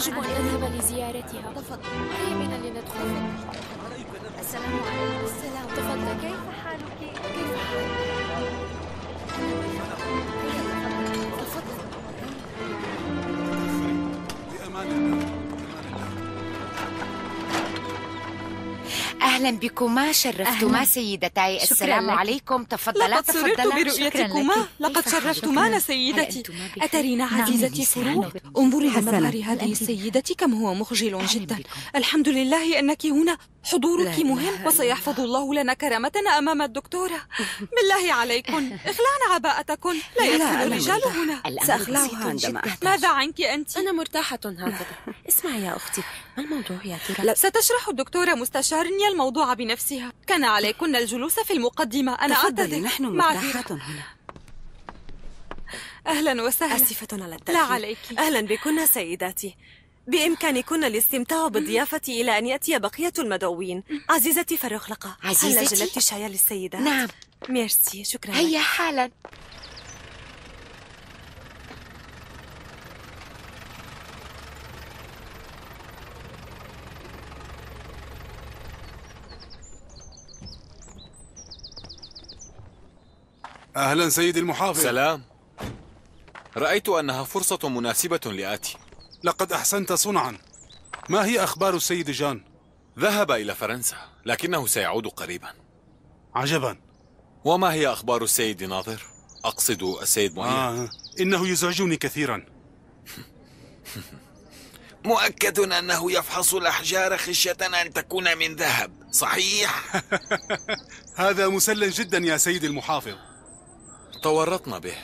يجب أن أذهب لزيارتها. تفضل. هيا بنا لندخل. السلام عليكم. السلام. تفضل. كيف حالك؟ كيف حالك؟ تفضل. بأمان الله. أهلا بكما، شرفتما سيدتي. السلام عليكم. تفضلا لقد سررت برؤيتكما. لقد شرفتمانا سيدتي. أترين عزيزتي فروع؟ انظري لمظهر هذه السيدة كم هو مخجل جدا. الحمد لله أنك هنا. حضورك مهم وسيحفظ الله لنا كرامتنا أمام الدكتورة. بالله عليكن اخلعن عباءتكن. لا يدخل الرجال هنا. سأخلعها عندما أحتاج. ماذا عنك أنت؟ أنا مرتاحة هكذا. اسمعي يا أختي، ما الموضوع يا ترى؟ لا، ستشرح الدكتورة مستشارني الموضوع بنفسها. كان عليكن الجلوس في المقدمة. أنا تفضلي، أعتذر. نحن معذرة. مرتاحات هنا. أهلا وسهلا. آسفة على لا التأخير. عليك. أهلا بكن سيداتي. بإمكانكن الاستمتاع بالضيافة إلى أن يأتي بقية المدعوين. عزيزتي فرخلقة، هل عزيزتي؟ جلبت شاي للسيدات؟ نعم. ميرسي، شكرا هيا لك. حالا. أهلا سيدي المحافظ. سلام. رأيت أنها فرصة مناسبة لآتي. لقد أحسنت صنعا. ما هي أخبار السيد جان؟ ذهب إلى فرنسا، لكنه سيعود قريبا. عجبا. وما هي أخبار السيد ناظر؟ أقصد السيد معين. إنه يزعجني كثيرا. مؤكد أنه يفحص الأحجار خشية أن تكون من ذهب، صحيح؟ هذا مسلٍ جدا يا سيدي المحافظ. تورطنا به.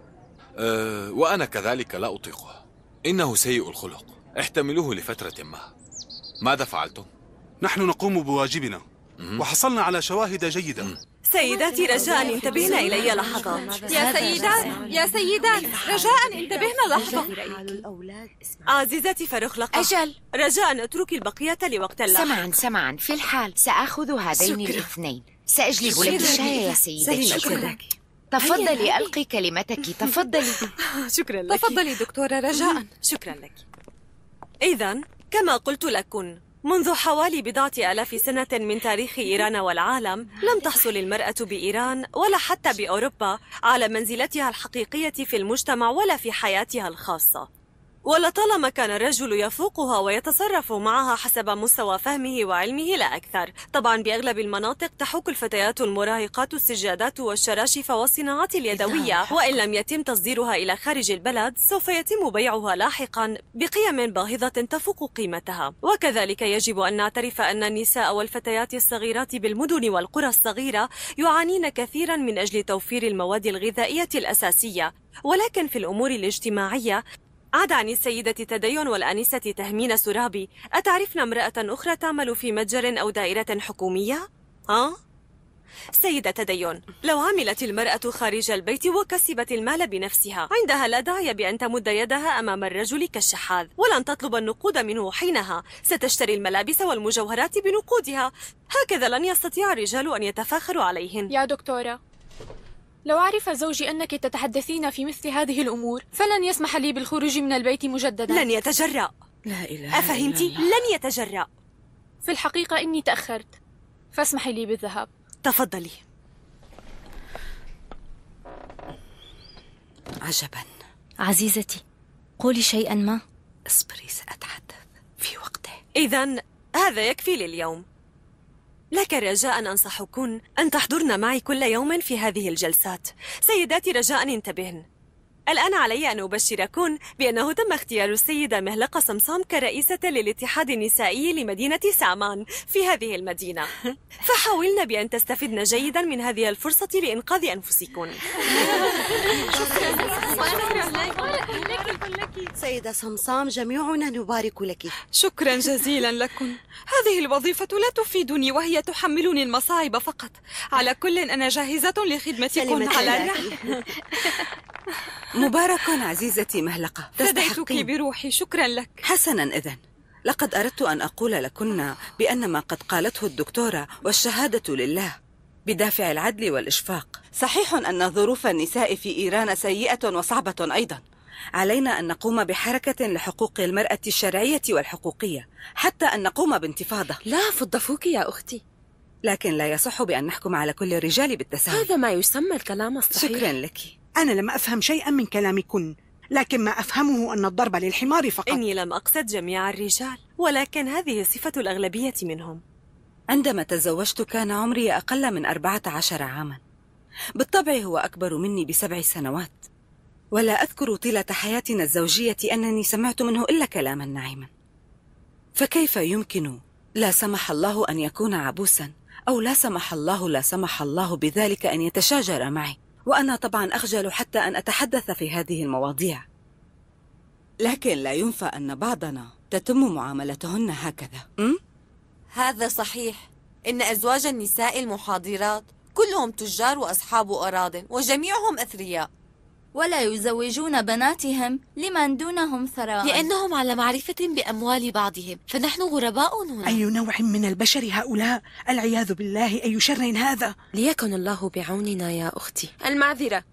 وأنا كذلك لا أطيقه. إنه سيء الخلق. احتملوه لفترة ما. ماذا فعلتم؟ نحن نقوم بواجبنا وحصلنا على شواهد جيدة. سيداتي رجاء انتبهن إلي لحظات. يا سيدات رجاء انتبهنا لحظة. عزيزتي فرخلقة، أجل. رجاء اتركي البقية لوقت اللحظة. سمعا في الحال. سأخذ هذين الاثنين. سأجلب لك الشاي يا سيدتي. شكرا. تفضلي، ألقي كلمتك. تفضلي. شكرا لك. تفضلي دكتورة رجاء. شكرا لك. إذن كما قلت لكن، منذ حوالي 4,000 سنة من تاريخ إيران والعالم لم تحصل المرأة بإيران ولا حتى بأوروبا على منزلتها الحقيقية في المجتمع ولا في حياتها الخاصة. ولطالما كان الرجل يفوقها ويتصرف معها حسب مستوى فهمه وعلمه لا أكثر. طبعا بأغلب المناطق تحوك الفتيات المراهقات السجادات والشراشف والصناعات اليدوية، وإن لم يتم تصديرها إلى خارج البلد سوف يتم بيعها لاحقا بقيم باهظة تفوق قيمتها. وكذلك يجب أن نعترف أن النساء والفتيات الصغيرات بالمدن والقرى الصغيرة يعانين كثيرا من أجل توفير المواد الغذائية الأساسية. ولكن في الأمور الاجتماعية، عاد عن السيدة تدين والآنسة تهمين سرابي، أتعرفن امرأة أخرى تعمل في متجر أو دائرة حكومية؟ سيدة تدين، لو عملت المرأة خارج البيت وكسبت المال بنفسها، عندها لا داعي بأن تمد يدها أمام الرجل كالشحاذ، ولن تطلب النقود منه حينها. ستشتري الملابس والمجوهرات بنقودها. هكذا لن يستطيع الرجال أن يتفاخروا عليهن. يا دكتورة، لو عرف زوجي أنك تتحدثين في مثل هذه الأمور فلن يسمح لي بالخروج من البيت مجددا. لن يتجرأ. لا إله أفهمتي؟ لن يتجرأ. في الحقيقة إني تأخرت، فاسمحي لي بالذهاب. تفضلي. عجبا. عزيزتي، قولي شيئا ما. اصبري، سأتحدث في وقته. إذن هذا يكفي لليوم. لك رجاء أنصحكن أن تحضرن معي كل يوم في هذه الجلسات. سيداتي رجاء انتبهن. الآن علي أن أبشركن بأنه تم اختيار السيدة مهلقة صمصام كرئيسة للاتحاد النسائي لمدينة سامان في هذه المدينة. فحاولن بأن تستفدن جيدا من هذه الفرصة لإنقاذ أنفسكن. سيدة صمصام، جميعنا نبارك لك. شكرا جزيلا لكم. هذه الوظيفة لا تفيدني وهي تحملني المصاعب فقط. على كل أنا جاهزة لخدمتكم على الرحب. مبارك عزيزتي مهلقة، فديتك بروحي. شكرا لك. حسنا، إذن لقد أردت أن أقول لكن بأن ما قد قالته الدكتورة والشهادة لله بدافع العدل والإشفاق. صحيح أن ظروف النساء في إيران سيئة وصعبة أيضا، علينا أن نقوم بحركة لحقوق المرأة الشرعية والحقوقية، حتى أن نقوم بانتفاضة. لا فضفوك يا أختي، لكن لا يصح بأن نحكم على كل الرجال بالتساوي. هذا ما يسمى الكلام الصحيح. شكرا لك. أنا لم أفهم شيئا من كلامكن، لكن ما أفهمه أن الضرب للحمار فقط. إني لم أقصد جميع الرجال، ولكن هذه صفة الأغلبية منهم. عندما تزوجت كان عمري أقل من 14 عاما. بالطبع هو أكبر مني ب7 سنوات، ولا أذكر طيلة حياتنا الزوجية أنني سمعت منه إلا كلاما ناعما. فكيف يمكن لا سمح الله أن يكون عبوسا، أو لا سمح الله بذلك أن يتشاجر معي؟ وأنا طبعا أخجل حتى أن أتحدث في هذه المواضيع، لكن لا ينفى أن بعضنا تتم معاملتهن هكذا. هذا صحيح. إن أزواج النساء المحاضرات كلهم تجار وأصحاب أراضٍ، وجميعهم أثرياء، ولا يزوجون بناتهم لمن دونهم ثراء، لأنهم على معرفة بأموال بعضهم، فنحن غرباء هنا. أي نوع من البشر هؤلاء؟ العياذ بالله، أي شر هذا؟ ليكن الله بعوننا يا أختي. المعذرة،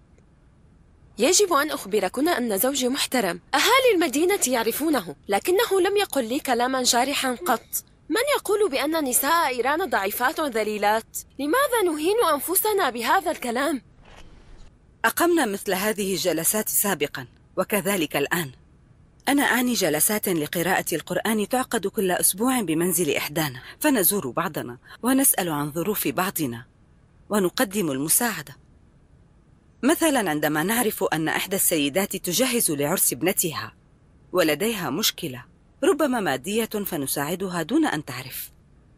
يجب أن أخبركن أن زوجي محترم، أهالي المدينة يعرفونه، لكنه لم يقل لي كلاما جارحا قط. من يقول بأن نساء إيران ضعيفات ذليلات؟ لماذا نهين أنفسنا بهذا الكلام؟ أقمنا مثل هذه الجلسات سابقا، وكذلك الآن. أنا أعني جلسات لقراءة القرآن تعقد كل أسبوع بمنزل إحدانا، فنزور بعضنا ونسأل عن ظروف بعضنا ونقدم المساعدة. مثلا عندما نعرف أن إحدى السيدات تجهز لعرس ابنتها ولديها مشكلة ربما مادية، فنساعدها دون أن تعرف.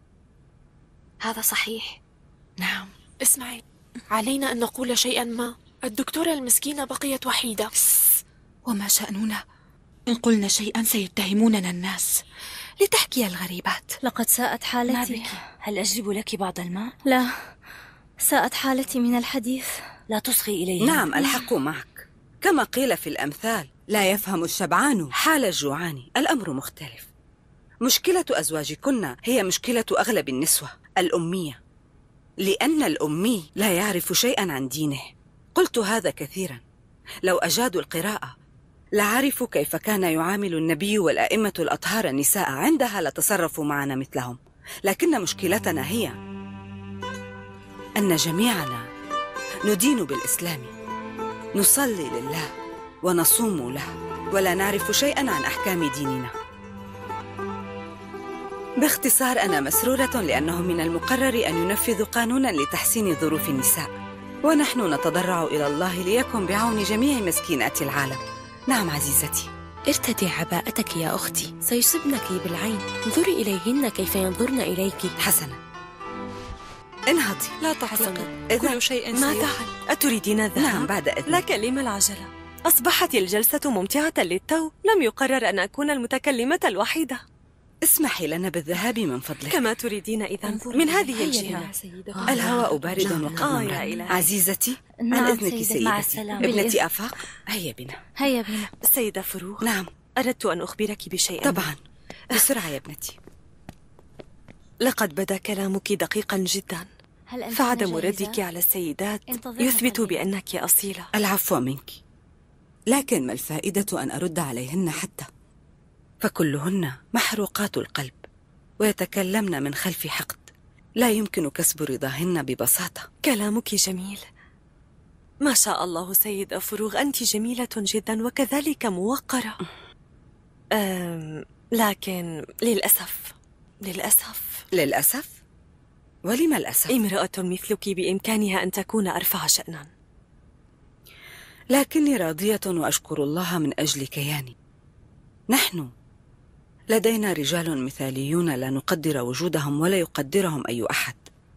هذا صحيح. نعم. اسمعي، علينا أن نقول شيئا ما. الدكتورة المسكينة بقيت وحيدة. وما شأننا؟ إن قلنا شيئا سيتهموننا الناس. لتحكي الغريبات. لقد ساءت حالتي. ما بك؟ هل أجلب لك بعض الماء؟ لا، ساءت حالتي من الحديث. لا تصغي إليه. نعم، الحق معك. كما قيل في الأمثال: لا يفهم الشبعان حال الجوعان. الأمر مختلف. مشكلة أزواجكن هي مشكلة أغلب النسوة، الأمية، لأن الأمي لا يعرف شيئا عن دينه. قلت هذا كثيرا. لو أجادوا القراءة لعرفوا كيف كان يعامل النبي والأئمة الأطهار النساء، عندها لتصرفوا معنا مثلهم. لكن مشكلتنا هي أن جميعنا ندين بالإسلام، نصلي لله ونصوم له، ولا نعرف شيئا عن أحكام ديننا. باختصار، أنا مسرورة لأنه من المقرر أن ينفذوا قانونا لتحسين ظروف النساء، ونحن نتضرع إلى الله ليكن بعون جميع مسكينات العالم. نعم عزيزتي. ارتدي عباءتك يا أختي، سيصبنك بالعين. انظري إليهن كيف ينظرن إليك. حسنا، انهضي. لا تقلقي، كل شيء ماذا؟ أتريدين الذهاب؟ نعم، بعد إذنك. لكن لم العجلة؟ أصبحت الجلسة ممتعة للتو. لم يقرر أن أكون المتكلمة الوحيدة. اسمحي لنا بالذهاب من فضلك. كما تريدين إذن. من هذه الجهة. الهواء بارد وقمر. عزيزتي، عن إذنك سيدتي. ابنتي آفاق، هيا بنا. هيا بنا. السيدة فروغ. نعم. أردت أن أخبرك بشيء. طبعا، بسرعة يا ابنتي. لقد بدا كلامك دقيقا جدا، فعدم ردك على السيدات يثبت بأنك أصيلة. العفو منك، لكن ما الفائدة أن أرد عليهن حتى؟ فكلهن محروقات القلب ويتكلمن من خلف حقد، لا يمكن كسب رضاهن ببساطة. كلامك جميل، ما شاء الله. سيدة فروغ، أنت جميلة جدا وكذلك موقرة. لكن للأسف. ولم الأسف؟ امرأة مثلك بإمكانها أن تكون أرفع شأنا. لكني راضية وأشكر الله من أجل كياني. نحن لدينا رجال مثاليون لا نقدر وجودهم ولا يقدرهم أي أحد.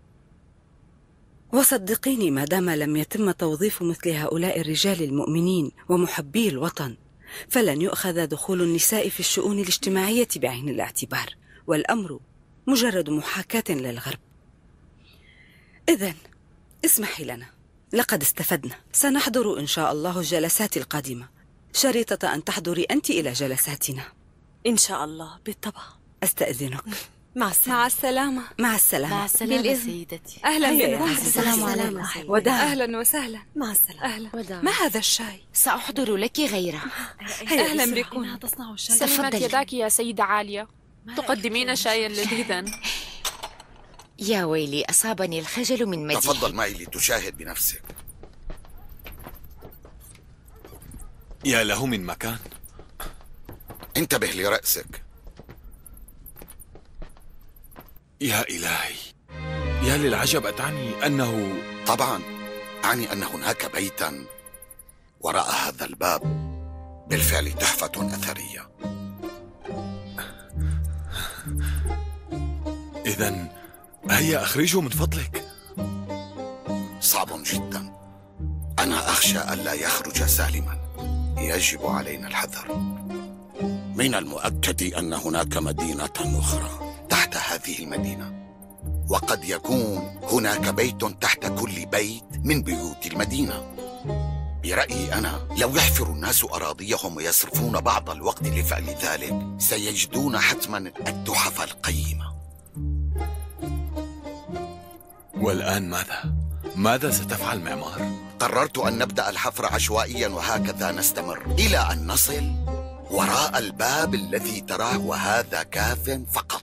وصدقيني، ما دام لم يتم توظيف مثل هؤلاء الرجال المؤمنين ومحبي الوطن، فلن يؤخذ دخول النساء في الشؤون الاجتماعية بعين الاعتبار، والأمر مجرد محاكاة للغرب. إذن اسمحي لنا، لقد استفدنا. سنحضر إن شاء الله الجلسات القادمة، شريطة أن تحضري أنت إلى جلساتنا. إن شاء الله، بالطبع. أستأذنك. مع السلامة. مع السلامة. مع السلامة. مع السلامة سيدتي. أهلا بكم. السلام عليكم. وداع. أهلا وسهلا. مع السلامة. أهلا. وداع. ما هذا الشاي؟ سأحضر لك غيره. أهلا بكم. سلمت يداك يا سيدة عالية، تقدمين شايا لذيذا. يا ويلي، أصابني الخجل من مديح. تفضل معي لتشاهد بنفسك. يا له من مكان. انتبه لرأسك. يا إلهي، يا للعجب، أتعني أنه... طبعا أعني أن هناك بيتا وراء هذا الباب بالفعل تحفة أثرية. إذن هيا أخرجه من فضلك. صعب جدا. أنا أخشى ألا يخرج سالما. يجب علينا الحذر. من المؤكد أن هناك مدينة أخرى تحت هذه المدينة، وقد يكون هناك بيت تحت كل بيت من بيوت المدينة. برأيي أنا، لو يحفر الناس أراضيهم ويصرفون بعض الوقت لفعل ذلك، سيجدون حتما التحف القيمة. والآن ماذا ستفعل معمار؟ قررت أن نبدأ الحفر عشوائيا وهكذا نستمر إلى أن نصل وراء الباب الذي تراه، وهذا كاف فقط.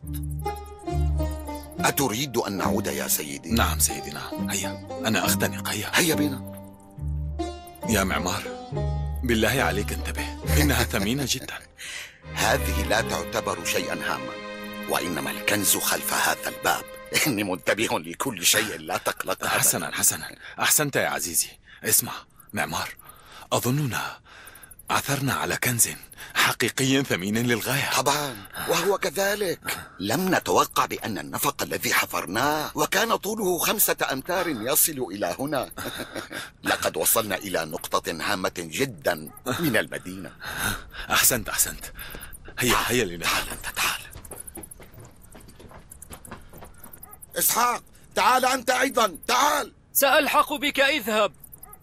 أتريد أن نعود يا سيدي؟ نعم سيدي، نعم. هيا، أنا أختنق. هيا بنا. يا معمار، بالله عليك انتبه، إنها ثمينة جدا. هذه لا تعتبر شيئا هاما، وإنما الكنز خلف هذا الباب. إني منتبه لكل شيء، لا تقلق. حسنا، أحسنت يا عزيزي. اسمع معمار، أظننا عثرنا على كنز حقيقي ثمين للغاية. طبعا، وهو كذلك. لم نتوقع بأن النفق الذي حفرناه وكان طوله 5 أمتار يصل إلى هنا. لقد وصلنا إلى نقطة هامة جدا من المدينة. أحسنت. هيا لنذهب. تعال. إسحاق، تعال أنت أيضا، تعال. سألحق بك، اذهب.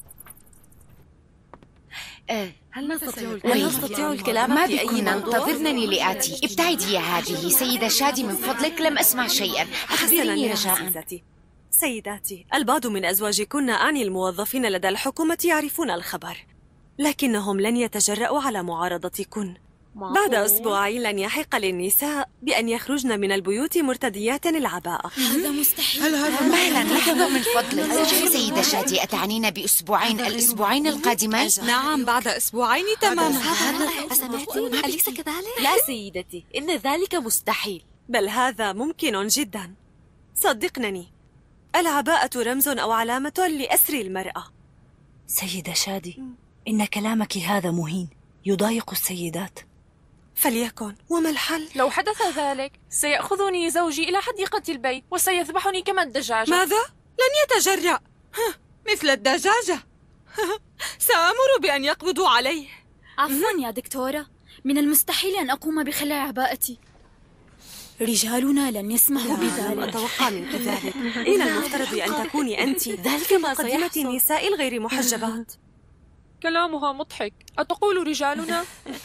هل نستطيع الكلام ما في أي بكم، موضوع؟ انتظرنني لآتي. ابتعدي يا هذه سيدة شادي من فضلك، لم أسمع شيئا. أخبريني رجاء. سيداتي، البعض من أزواجكن أعني الموظفين لدى الحكومة يعرفون الخبر، لكنهم لن يتجرؤوا على معارضتكن. بعد أسبوعين لن يحق للنساء بأن يخرجن من البيوت مرتديات العباءة. هذا مستحيل. مهلا، لحظة من فضلك. سيدة شادي، أتعنين بأسبوعين، الأسبوعين القادمين؟ نعم، بعد أسبوعين تماما. أليس كذلك؟ لا سيدتي، إن ذلك مستحيل. بل هذا ممكن جدا. صدقنني، العباءة رمز أو علامة لأسر المرأة. سيدة شادي، إن كلامك هذا مهين، يضايق السيدات. فليكن، وما الحل؟ لو حدث ذلك سيأخذني زوجي إلى حديقة البيت وسيذبحني كما الدجاجة. ماذا؟ لن يتجرأ مثل الدجاجة. سأمر بأن يقبضوا عليه. عفوا يا دكتورة، من المستحيل أن أقوم بخلع عباءتي. رجالنا لن يسمحوا بذلك. أتوقع منك ذلك. إلى المفترض أن تكوني أنت ذلك مقدمة النساء الغير محجبات. كلامها مضحك. أتقول رجالنا؟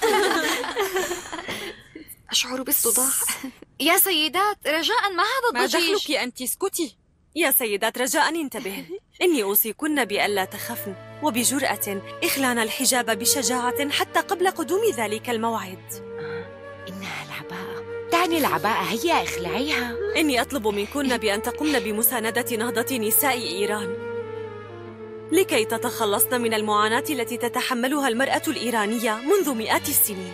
أشعر بالصداع. يا سيدات، رجاء ما هذا ما الضجيج؟ دخلك أنت؟ اسكتي. يا سيدات، رجاء انتبهن. إني أوصيكن بألا تخفن وبجرأة إخلعن الحجاب بشجاعة حتى قبل قدوم ذلك الموعد. إنها العباءة، تعني العباءة، هيا اخلعيها. إني أطلب منكن بأن تقمن بمساندة نهضة نساء إيران لكي تتخلصن من المعاناة التي تتحملها المرأة الإيرانية منذ مئات السنين.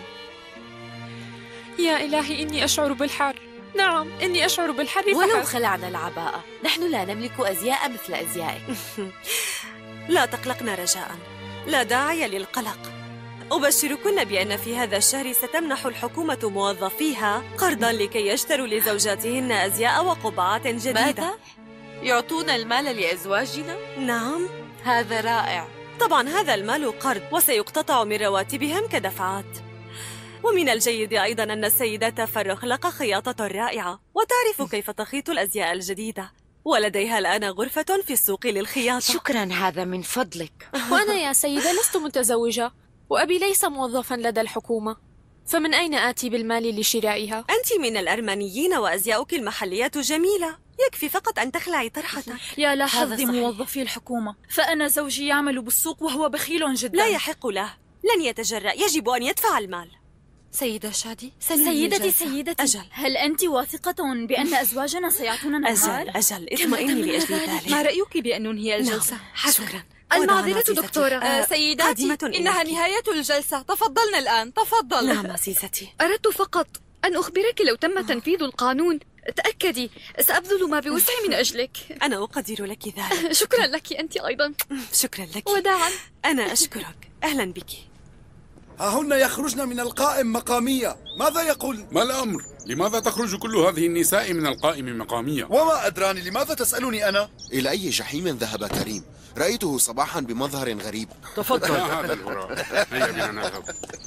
يا إلهي، إني أشعر بالحر. نعم، إني أشعر بالحر ولو فحسب. خلعنا العباءة، نحن لا نملك أزياء مثل أزيائك. لا تقلقن رجاء، لا داعي للقلق. أبشركن بأن في هذا الشهر ستمنح الحكومة موظفيها قرضا لكي يشتروا لزوجاتهن أزياء وقبعات جديدة. ماذا؟ يعطون المال لأزواجنا؟ نعم. هذا رائع. طبعا هذا المال قرض وسيقتطع من رواتبهم كدفعات. ومن الجيد أيضا أن السيدة فرخلق خياطة رائعة وتعرف كيف تخيط الأزياء الجديدة، ولديها الآن غرفة في السوق للخياطة. شكرا، هذا من فضلك. وأنا يا سيدة لست متزوجة، وأبي ليس موظفا لدى الحكومة، فمن أين آتي بالمال لشرائها؟ أنت من الأرمنيين وأزياؤك المحلية جميلة، يكفي فقط أن تخلعي طرحتك. يا لا حظ موظفي الحكومة، فأنا زوجي يعمل بالسوق وهو بخيل جدا. لا يحق له، لن يتجرأ، يجب أن يدفع المال. سيدة شادي، سيدتي أجل. هل أنت واثقة بأن أزواجنا سيعطوننا المال؟ أجل اطمئني لأجل ذلك. ما رأيك بأن ننهي الجلسة؟ شكرا. المعذرة دكتورة. سيداتي، إنها نهاية الجلسة، تفضلنا الآن، تفضل. نعم عزيزتي. أردت فقط أن أخبرك لو تم تنفيذ القانون تأكدي سأبذل ما بوسعي من أجلك. أنا أقدر لك ذلك. شكرا لك أنت أيضا. شكرا لك. وداعا. أنا أشكرك. أهلا بك. هن يخرجن من القائم مقامية، ماذا يقول؟ ما الأمر؟ لماذا تخرج كل هذه النساء من القائم مقامية؟ وما أدراني، لماذا تسألني أنا؟ إلى أي جحيم ذهب كريم؟ رأيته صباحا بمظهر غريب. تفضل. هذا الهراء. هيا بنا نذهب.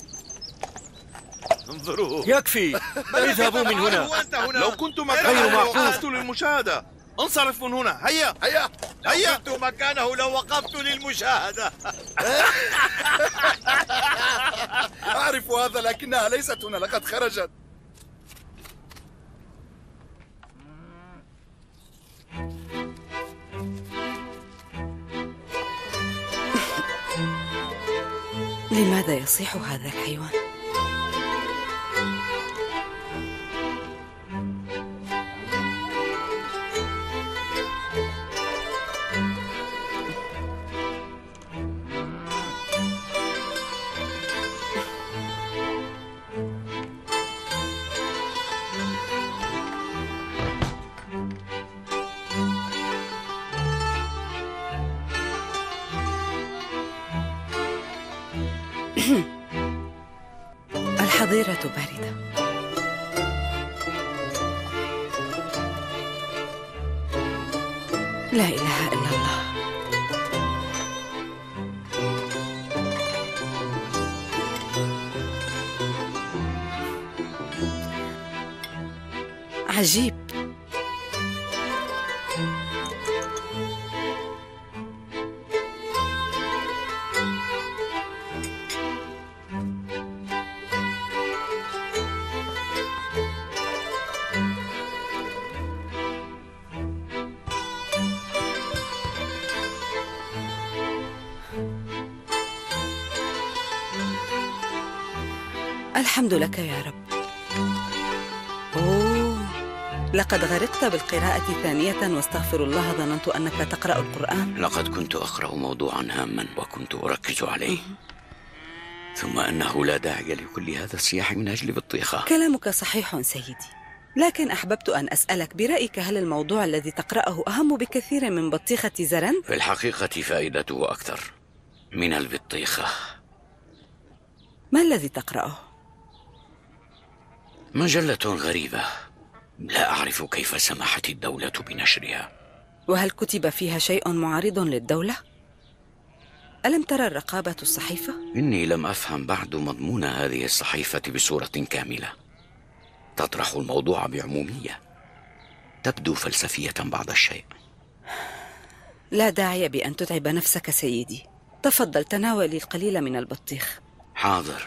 انظروا. يكفي، اذهبوا من هنا. لو كنت مكانه وقفت للمشاهدة. انصرف من هنا. هيا هيا هيا. كنت مكانه لو وقفت للمشاهدة. أعرف هذا، لكنها ليست هنا، لقد خرجت. لماذا يصيح هذا الحيوان؟ الحظيرة باردة. لا إله إلا الله. عجيب. الحمد لك يا رب. أوه، لقد غرقت بالقراءة ثانية، واستغفر الله ظننت أنك تقرأ القرآن. لقد كنت أقرأ موضوعا هاما وكنت أركز عليه، ثم أنه لا داعي لكل هذا الصياح من أجل بطيخة. كلامك صحيح سيدي، لكن أحببت أن أسألك برأيك، هل الموضوع الذي تقرأه أهم بكثير من بطيخة زرند؟ في الحقيقة فائدته أكثر من البطيخة. ما الذي تقرأه؟ مجلة غريبة، لا أعرف كيف سمحت الدولة بنشرها. وهل كتب فيها شيء معارض للدولة؟ ألم ترى الرقابة الصحيفة؟ إني لم أفهم بعد مضمون هذه الصحيفة بصورة كاملة. تطرح الموضوع بعمومية، تبدو فلسفية بعض الشيء. لا داعي بأن تتعب نفسك سيدي، تفضل تناولي القليل من البطيخ. حاضر.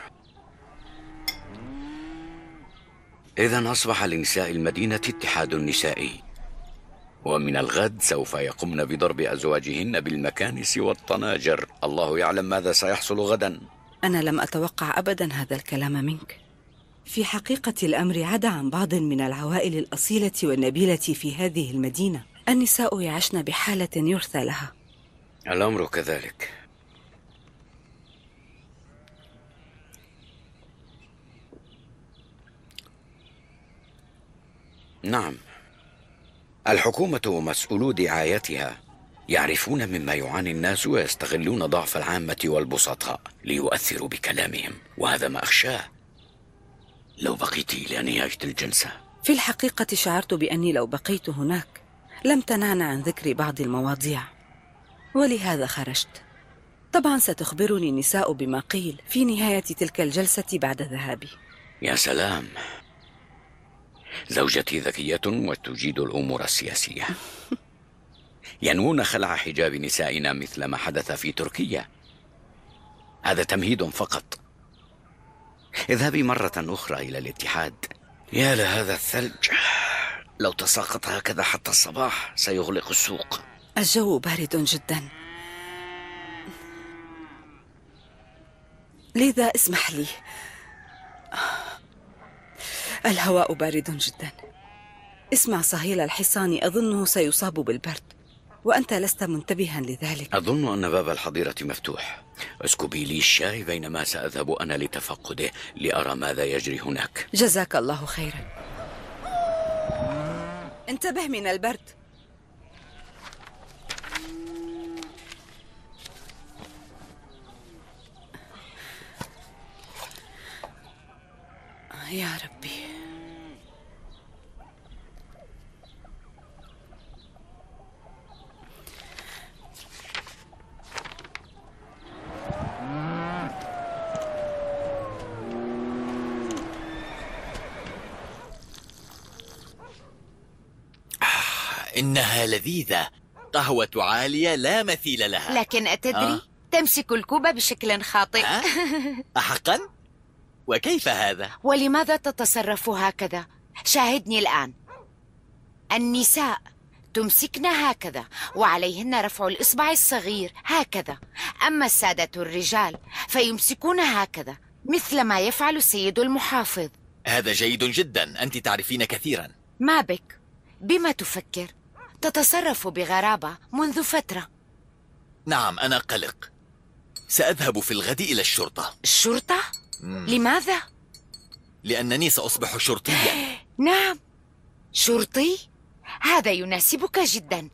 إذن أصبح لنساء المدينة اتحاد نسائي، ومن الغد سوف يقمن بضرب أزواجهن بالمكانس والطناجر. الله يعلم ماذا سيحصل غدا. أنا لم أتوقع أبدا هذا الكلام منك. في حقيقة الأمر عدا عن بعض من العوائل الأصيلة والنبيلة في هذه المدينة، النساء يعشن بحالة يرثى لها. الأمر كذلك. نعم، الحكومة ومسؤولو دعايتها يعرفون مما يعاني الناس ويستغلون ضعف العامة والبسطاء ليؤثروا بكلامهم، وهذا ما أخشاه. لو بقيت إلى نهاية الجلسة. في الحقيقة شعرت بأني لو بقيت هناك لم تنعنا عن ذكر بعض المواضيع، ولهذا خرجت. طبعا ستخبرني النساء بما قيل في نهاية تلك الجلسة بعد ذهابي. يا سلام، زوجتي ذكية وتجيد الأمور السياسية. ينوون خلع حجاب نسائنا مثل ما حدث في تركيا. هذا تمهيد فقط. اذهبي مرة أخرى إلى الاتحاد. يا لهذا الثلج، لو تساقط هكذا حتى الصباح سيغلق السوق. الجو بارد جدا، لذا اسمح لي. الهواء بارد جدا. اسمع صهيل الحصان، أظنه سيصاب بالبرد وأنت لست منتبها لذلك. أظن أن باب الحظيرة مفتوح. اسكبي لي الشاي بينما سأذهب أنا لتفقده لأرى ماذا يجري هناك. جزاك الله خيرا. انتبه من البرد. يا ربي. إنها لذيذة، قهوة عالية لا مثيل لها. لكن أتدري تمسك الكوب بشكل خاطئ. أحقا؟ وكيف هذا؟ ولماذا تتصرف هكذا؟ شاهدني الآن. النساء تمسكن هكذا وعليهن رفع الإصبع الصغير هكذا، أما السادة الرجال فيمسكون هكذا مثل ما يفعل السيد المحافظ. هذا جيد جدا، أنت تعرفين كثيرا. ما بك؟ بما تفكر؟ تتصرف بغرابة منذ فترة. نعم، أنا قلق. سأذهب في الغد إلى الشرطة. الشرطة؟ لماذا؟ لأنني سأصبح شرطيا. نعم، شرطي؟ هذا يناسبك جدا،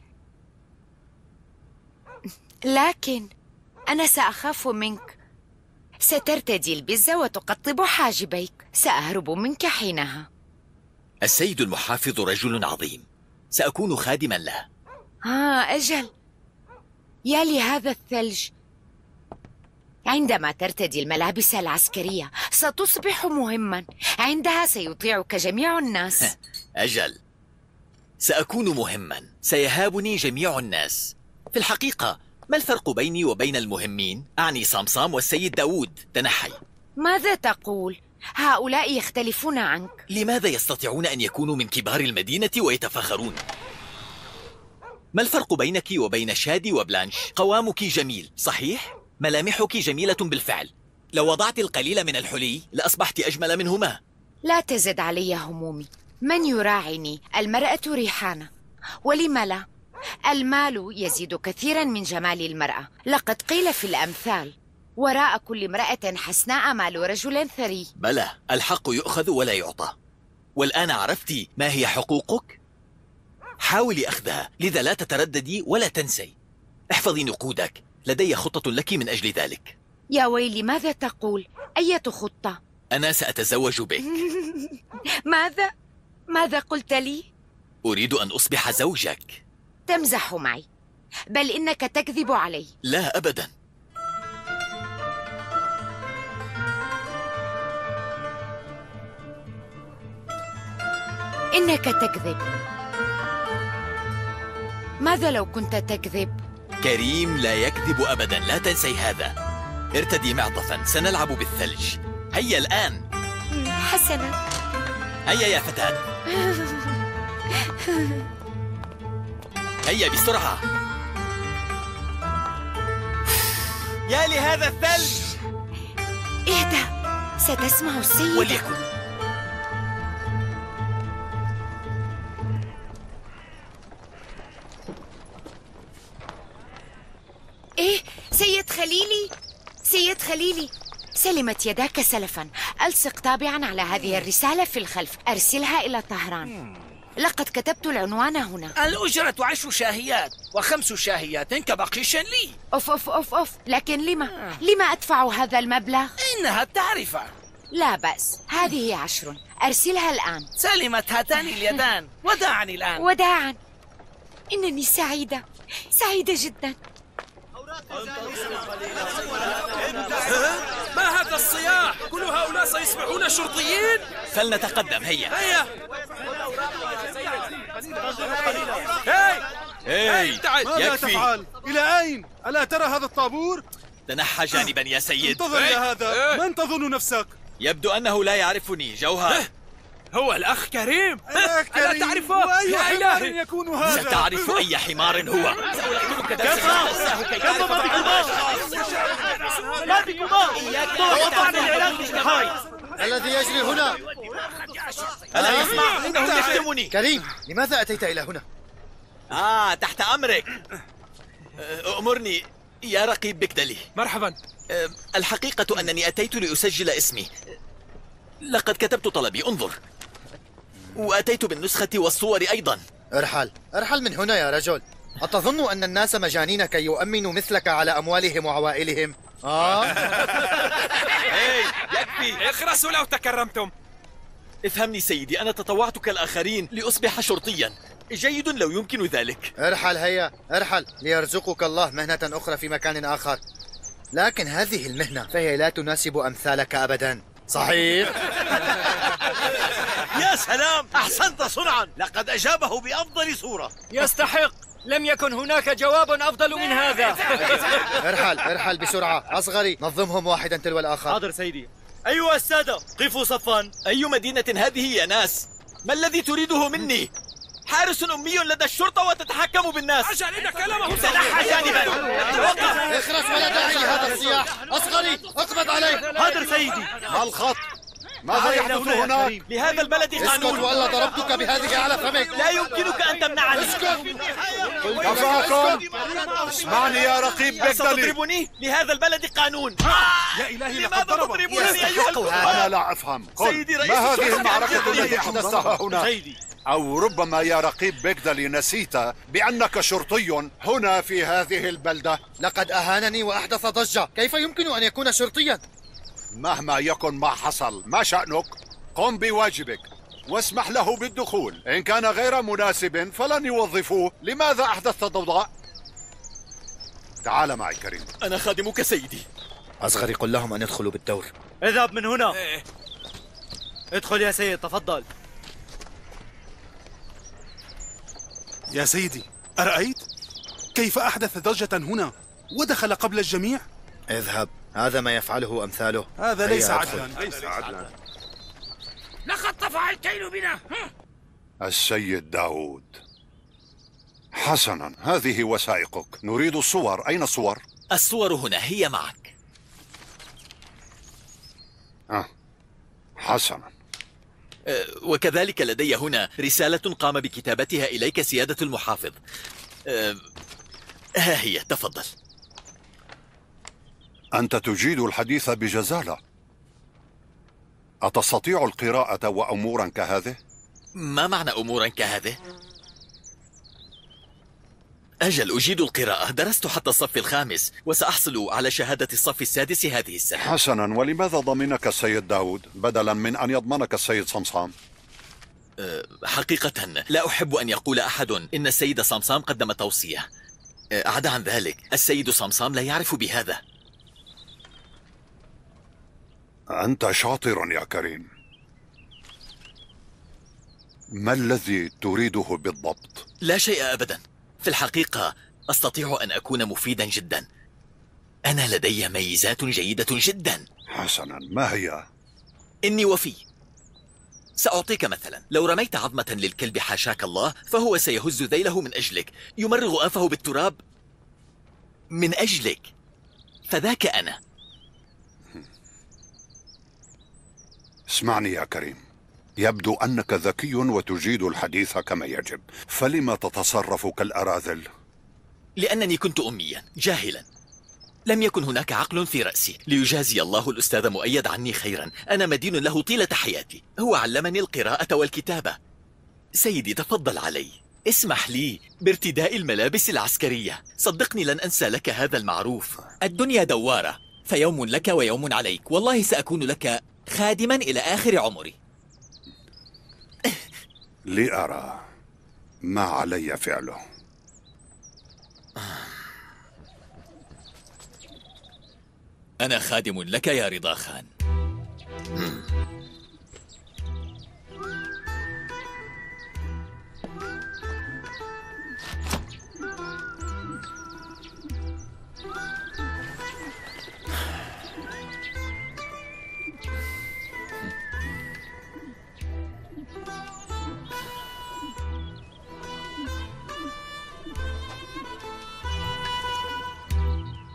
لكن أنا سأخاف منك. سترتدي البزة وتقطب حاجبيك، سأهرب منك حينها. السيد المحافظ رجل عظيم، سأكون خادما له. أجل، يا لهذا الثلج. عندما ترتدي الملابس العسكرية ستصبح مهما، عندها سيطيعك جميع الناس. أجل، سأكون مهما، سيهابني جميع الناس. في الحقيقة ما الفرق بيني وبين المهمين؟ أعني صمصام والسيد داود. تنحي. ماذا تقول؟ هؤلاء يختلفون عنك. لماذا يستطيعون أن يكونوا من كبار المدينة ويتفاخرون؟ ما الفرق بينك وبين شادي وبلانش؟ قوامك جميل، صحيح؟ ملامحك جميلة بالفعل. لو وضعت القليل من الحلي لأصبحت أجمل منهما. لا تزد علي همومي. من يراعني؟ المرأة ريحانة، ولم لا؟ المال يزيد كثيرا من جمال المرأة. لقد قيل في الأمثال: وراء كل امرأة حسناء مال رجل ثري. بلى، الحق يؤخذ ولا يعطى. والآن عرفت ما هي حقوقك؟ حاولي أخذها، لذا لا تترددي ولا تنسي. احفظي نقودك، لدي خطة لك من أجل ذلك. يا ويلي، ماذا تقول؟ أية خطة؟ أنا سأتزوج بك. ماذا قلت لي؟ أريد أن أصبح زوجك. تمزح معي، بل إنك تكذب علي. لا أبدا. إنك تكذب. ماذا لو كنت تكذب؟ كريم لا يكذب أبدا، لا تنسي هذا. ارتدي معطفا، سنلعب بالثلج. هيا الآن. حسنا. هيا يا فتاة. هيا بسرعة. يا لهذا الثلج. اهدأ، ستسمع السيدة. وليكن. إيه، سيد خليلي، سيد خليلي، سلمت يداك سلفا. ألصق طابعا على هذه الرسالة في الخلف، أرسلها إلى طهران. لقد كتبت العنوان هنا. الأجرة 10 شاهيات و5 شاهيات كبقيش لي. أوف أوف أوف أوف، لكن لما أدفع هذا المبلغ؟ إنها التعرفة. لا بأس، هذه 10، أرسلها الآن. سلمت هاتان اليدان، وداعا الآن. وداعا. إنني سعيدة، سعيدة جدا. ما هذا الصياح؟ كل هؤلاء سيصبحون شرطيين؟ فلنتقدم. هيا هيا. هاي ماذا تفعل؟ إلى أين؟ ألا ترى هذا الطابور؟ تنحى جانبا يا سيد. انتظر يا هذا. من تظن نفسك؟ يبدو أنه لا يعرفني. جوهر هو الأخ كريم. ألا تعرفه؟ يا إلهي يكون هذا. ستعرف أي حمار هو. كفى ما بكما توقف عن العلاج بالنهاية. الذي يجري هنا؟ ألا يسمع؟ إنه يشتمني. كريم، لماذا أتيت إلى هنا؟ تحت أمرك. أمرني يا رقيب بكدلي. مرحبا. الحقيقة أنني أتيت لأسجل اسمي. لقد كتبت طلبي، انظر. وأتيت بالنسخة والصور أيضا. ارحل من هنا يا رجل. أتظن أن الناس مجانين كي يؤمنوا مثلك على أموالهم وعوائلهم؟ يكفي. اخرسوا لو تكرمتم. افهمني سيدي، أنا تطوعت كالآخرين لأصبح شرطيا. جيد لو يمكن ذلك. ارحل هيا، ارحل ليرزقك الله مهنة أخرى في مكان آخر. لكن هذه المهنة فهي لا تناسب أمثالك أبدا، صحيح؟ يا سلام، أحسنت صنعا. لقد أجابه بأفضل صورة. يستحق. لم يكن هناك جواب أفضل من هذا. ارحل بسرعة. أصغري، نظمهم واحدا تلو الآخر. حاضر سيدي. أيها السادة، قفوا صفا. أي مدينة هذه يا ناس؟ ما الذي تريده مني؟ حارس أمي لدى الشرطة وتتحكم بالناس. أجل إن كلامه تنحى جانبا. اخرس ولا داعي لهذا الصياح. أصغري، اقبض عليه. حاضر سيدي. ما الخط؟ ماذا يحدث هناك؟ لهذا البلد قانون. اسكت ولا ضربتك بهذه على فمك. لا يمكنك أن تمنعني. اسكت. كفاكم. اسمعني يا رقيب بكدلي. ستضربني؟ لهذا البلد قانون. يا إلهي لماذا تضربوني أيها الكفار؟ أنا لا أفهم. قل، ما هذه المعركة التي أحدثتها هنا؟ أو ربما يا رقيب بكدلي نسيت بأنك شرطي هنا في هذه البلدة. لقد أهانني وأحدث ضجة. كيف يمكن أن يكون شرطيا؟ مهما يكن ما حصل، ما شأنك؟ قم بواجبك واسمح له بالدخول. إن كان غير مناسب فلن يوظفوه. لماذا أحدثت ضوضاء؟ تعال معي كريم. أنا خادمك سيدي. أصغري، قل لهم أن يدخلوا بالدور. اذهب من هنا. ادخل يا سيد، تفضل. يا سيدي، أرأيت كيف أحدث ضجة هنا ودخل قبل الجميع؟ اذهب، هذا ما يفعله أمثاله. هذا ليس عدلا. لقد طفع الكيل بنا. السيد داود. حسنا، هذه وثائقك. نريد الصور. أين الصور؟ الصور هنا، هي معك. حسنا. وكذلك لدي هنا رسالة قام بكتابتها إليك سيادة المحافظ. ها هي، تفضل. أنت تجيد الحديث بجزالة. أتستطيع القراءة وأمورا كهذه؟ ما معنى أمورا كهذه؟ أجل، أجيد القراءة. درست حتى الصف الخامس وسأحصل على شهادة الصف السادس هذه السنة. حسنا، ولماذا ضمنك السيد داود بدلا من أن يضمنك السيد صمصام؟ حقيقة لا أحب أن يقول أحد إن السيد صمصام قدم توصية. عدا عن ذلك، السيد صمصام لا يعرف بهذا. أنت شاطر يا كريم. ما الذي تريده بالضبط؟ لا شيء أبدا. في الحقيقة أستطيع أن أكون مفيدا جدا. أنا لدي ميزات جيدة جدا. حسنا، ما هي؟ إني وفي. سأعطيك مثلا، لو رميت عظمة للكلب حاشاك الله فهو سيهز ذيله من أجلك، يمرغ أنفه بالتراب من أجلك. فذاك أنا. اسمعني يا كريم، يبدو أنك ذكي وتجيد الحديث كما يجب، فلما تتصرف كالأراذل؟ لأنني كنت أميا جاهلا. لم يكن هناك عقل في رأسي. ليجازي الله الأستاذ مؤيد عني خيرا، أنا مدين له طيلة حياتي. هو علمني القراءة والكتابة. سيدي تفضل علي، اسمح لي بارتداء الملابس العسكرية. صدقني لن أنسى لك هذا المعروف. الدنيا دوارة، فيوم لك ويوم عليك. والله سأكون لك خادما إلى آخر عمري. لأرى ما علي فعله. أنا خادم لك يا رضا خان.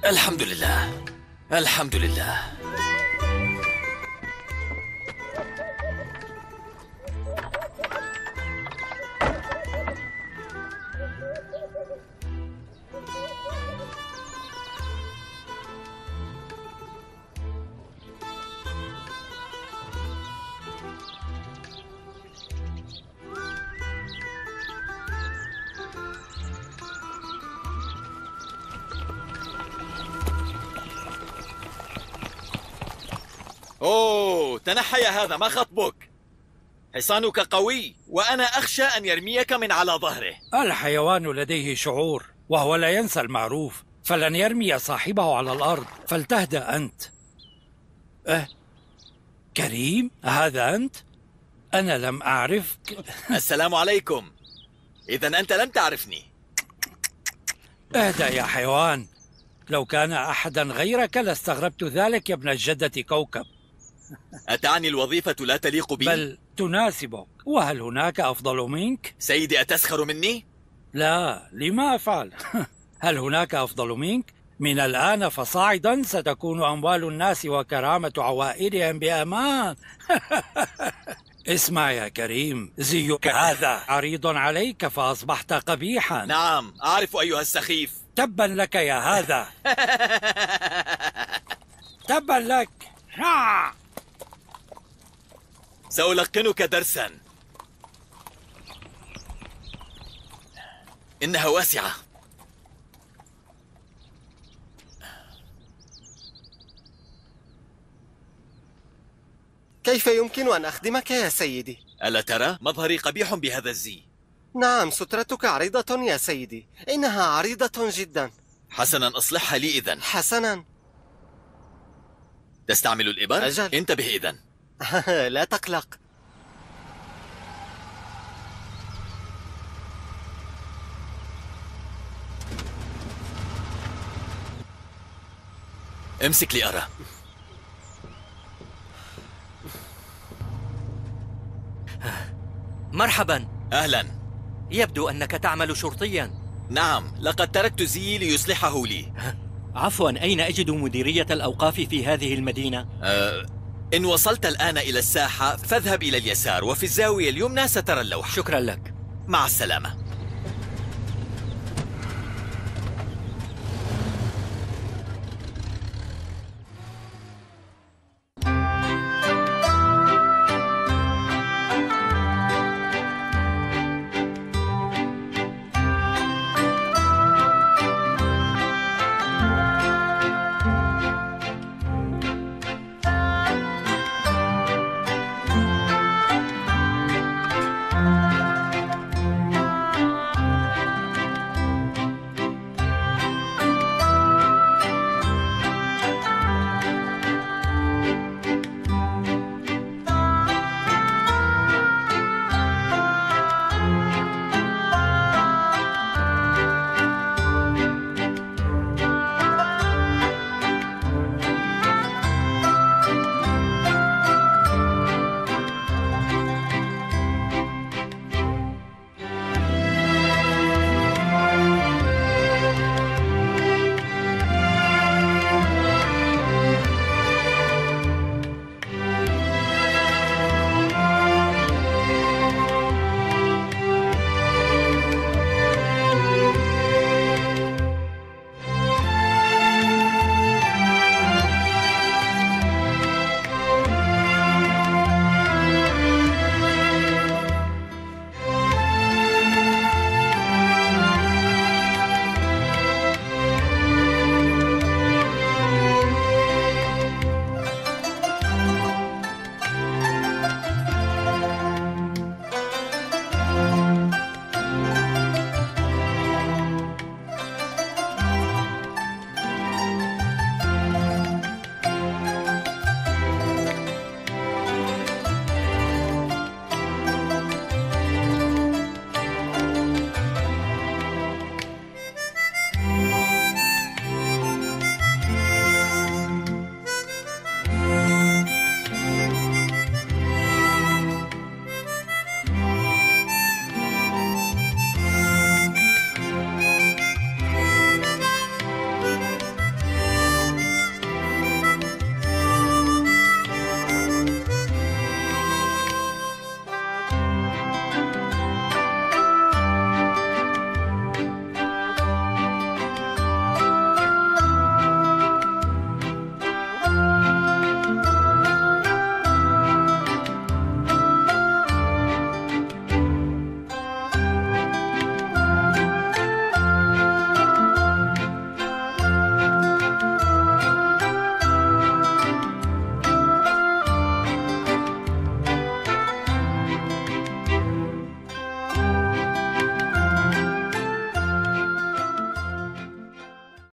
الحمد لله، الحمد لله. أوه، تنحى يا هذا، ما خطبك؟ حصانك قوي وأنا أخشى أن يرميك من على ظهره. الحيوان لديه شعور وهو لا ينسى المعروف، فلن يرمي صاحبه على الأرض، فلتهدأ أنت. كريم، هذا أنت؟ أنا لم أعرفك. السلام عليكم. إذن أنت لم تعرفني. اهدأ يا حيوان، لو كان أحدا غيرك لاستغربت ذلك يا ابن الجدة كوكب. أتعني الوظيفة لا تليق بي؟ بل تناسبك، وهل هناك أفضل منك؟ سيدي، أتسخر مني؟ لا، لما أفعل؟ هل هناك أفضل منك؟ من الآن فصاعدا ستكون أموال الناس وكرامة عوائلهم بأمان. اسمع يا كريم، زيك هذا عريض عليك فأصبحت قبيحا. نعم، أعرف أيها السخيف. تبا لك يا هذا. تبا لك. سألقنك درسا. إنها واسعة. كيف يمكن أن أخدمك يا سيدي؟ ألا ترى مظهري قبيح بهذا الزي؟ نعم، سترتك عريضة يا سيدي، إنها عريضة جدا. حسنا، أصلحها لي إذن. حسنا. تستعمل الإبر؟ أجل. انتبه إذن. لا تقلق. امسك لي أرى. مرحبا. أهلا. يبدو أنك تعمل شرطيا. نعم، لقد تركت زيي ليصلحه لي. عفوا، أين أجد مديرية الأوقاف في هذه المدينة؟ إن وصلت الآن إلى الساحة فاذهب إلى اليسار، وفي الزاوية اليمنى سترى اللوحة. شكرا لك. مع السلامة.